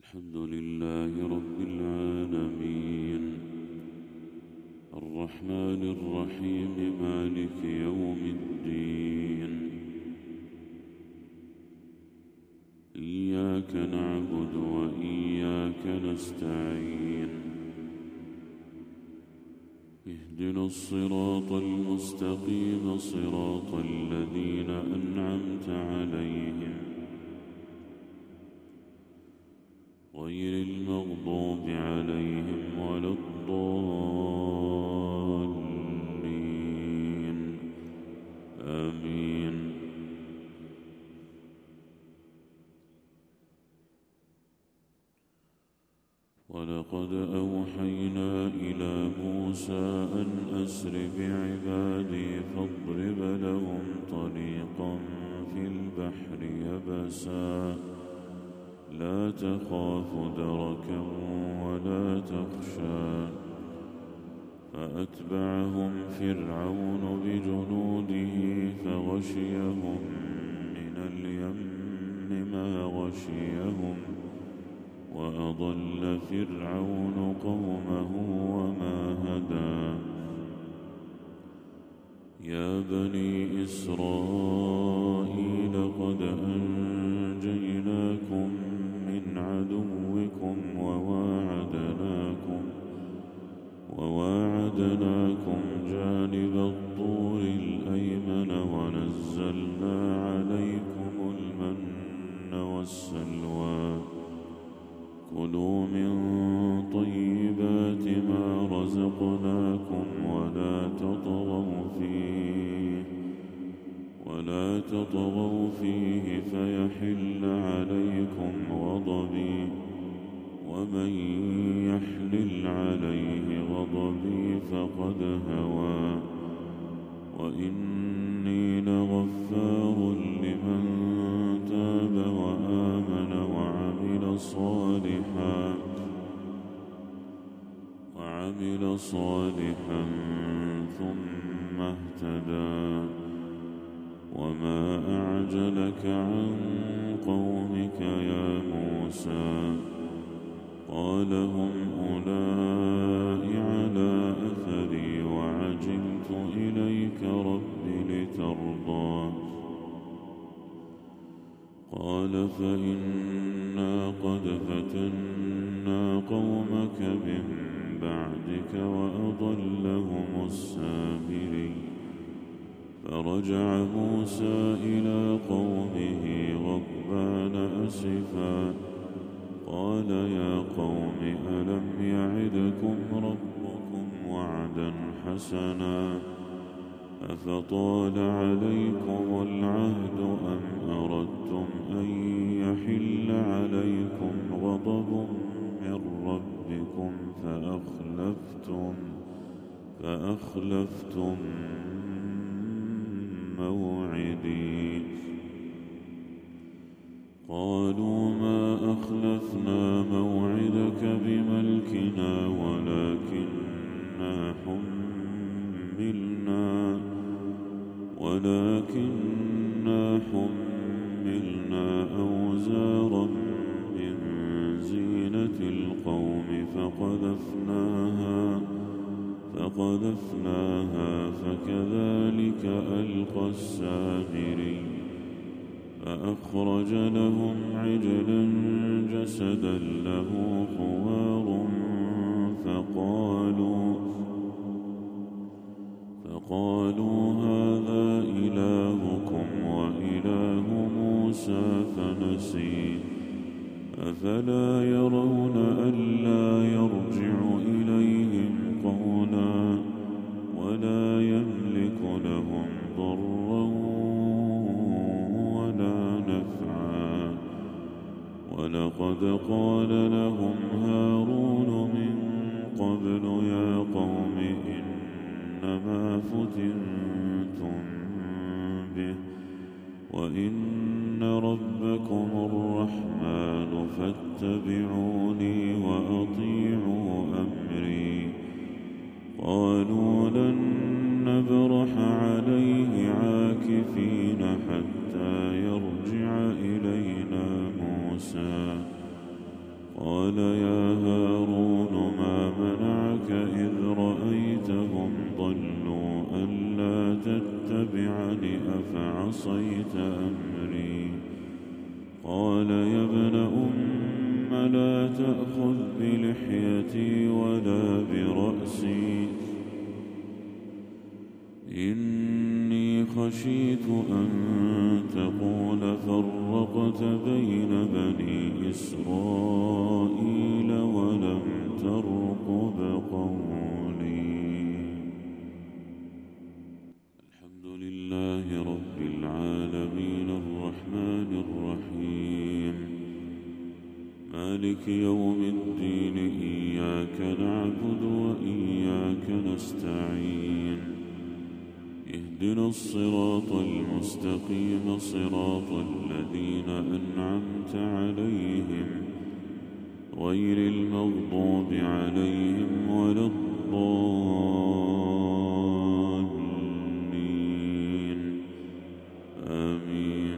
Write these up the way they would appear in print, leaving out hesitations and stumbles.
الحمد لله رب العالمين الرحمن الرحيم مالك يوم الدين إياك نعبد وإياك نستعين اهدنا الصراط المستقيم صراط الذين أنعمت عليهم غير المغضوب عليهم ولا الضالين آمين. ولقد أوحينا إلى موسى أن أسر بعبادي فاضرب لهم طريقا في البحر يبسا لا تخاف دركا ولا تخشى فأتبعهم فرعون بجنوده فغشيهم من اليم ما غشيهم وأضل فرعون قومه وما هدى. يا بني إسرائيل قد أنجيناكم من عدوكم وواعدناكم جانب الطور الأيمن ونزلنا عليكم المن والسلوى كلوا من طيبات ما رزقناكم ولا تطغوا فيه فيحل عليكم غضبي ومن يحلل عليه غضبي فقد هوى وإني لغفار لمن تاب وآمن وعمل صالحا ثم اهتدى. وما أعجلك عن قومك يا موسى قال هم أولئك على أثري وعجلت إليك رب لترضى قال فإنا قد فتنا قومك من بعدك وأضلهم السامري. فرجع موسى إلى قومه غضبان أسفا قال يا قوم ألم يعدكم ربكم وعدا حسنا أفطال عليكم العهد أم أردتم أن يحل عليكم غضب من ربكم فأخلفتم موعدي. قالوا ما أخلفنا موعدك بملكنا ولكننا حملنا أوزارا من زينة القوم فقذفناها فكذلك ألقى السامري. فأخرج لهم عجلا جسدا له خوار فقالوا هذا إلهكم وإله موسى فنسي. أفلا يرون ألا يرجع إليهم قولا ولا يملك لهم ضرا ولا نفعا. ولقد قال لهم هارون من قبل يا قوم إنما فتنتم به وإن ربكم الرحمن فاتبعوني وأطيعوا أمري. قالوا لن نبرح عليه عاكفين حتى يرجع إلينا موسى قال يا هارون ما منعك إذ رأيتهم ضلوا ألا تتبعني أفعصيت أمري قال يا ابن أم لا تأخذ بلحيتي ولا برأسي إني خشيت أن تقول فرقت بين بني إسرائيل ولم ترقب قولي. الحمد لله رب العالمين الرحمن الرحيم مالك يوم الدين إياك نعبد وإياك نستعين اهدنا الصراط المستقيم صراط الذين أنعمت عليهم غير المغضوب عليهم ولا الضالين آمين.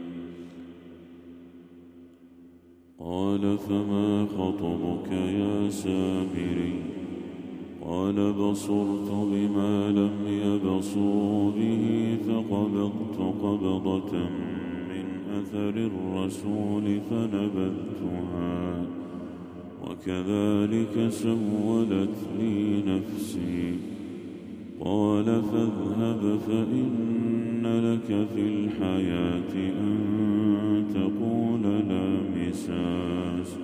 قال فما خطبك يا سامري قال بصرت بما لم يبصروا به فقبضت قبضة من أثر الرسول فنبذتها وكذلك سولت لي نفسي قال فاذهب فإن لك في الحياة أن تقول لا مساس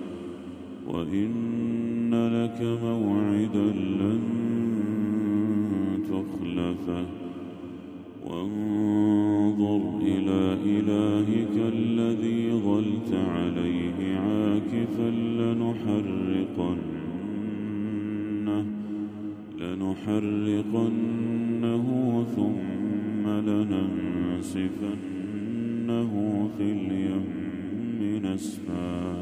وإن لك موعدا لن تخلفه وانظر إلى إلهك الذي ظلت عليه عاكفا لنحرقنه ثم لننسفنه في اليم نسفا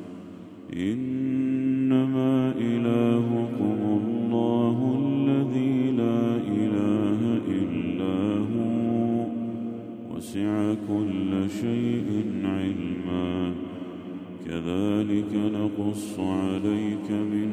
إنما إلهكم الله الذي لا إله إلا هو وسع كل شيء علما كذلك نقص عليك من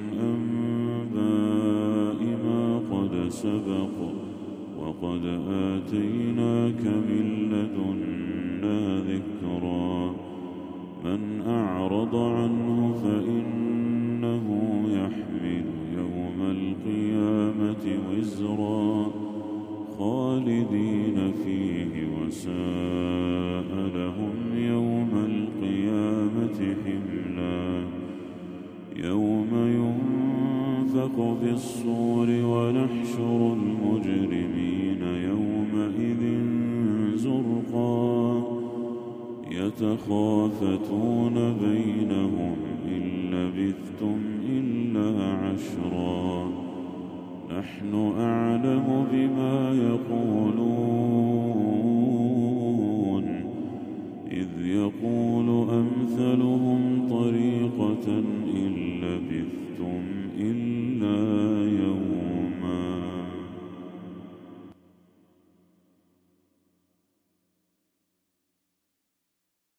أنباء ما قد سبق وقد آتيناك من لدنا ذكرا من أعرض عنه فإنه يحمل يوم القيامة وزرا خالدين فيه وساء لهم يوم القيامة حملا يوم ينفخ في الصور ونحشر المجرمين يومئذ زرقا يتخافتون بينهم إن لبثتم إلا عشرا نحن أعلم بما يقولون إذ يقول أمثلهم طريقة إن لبثتم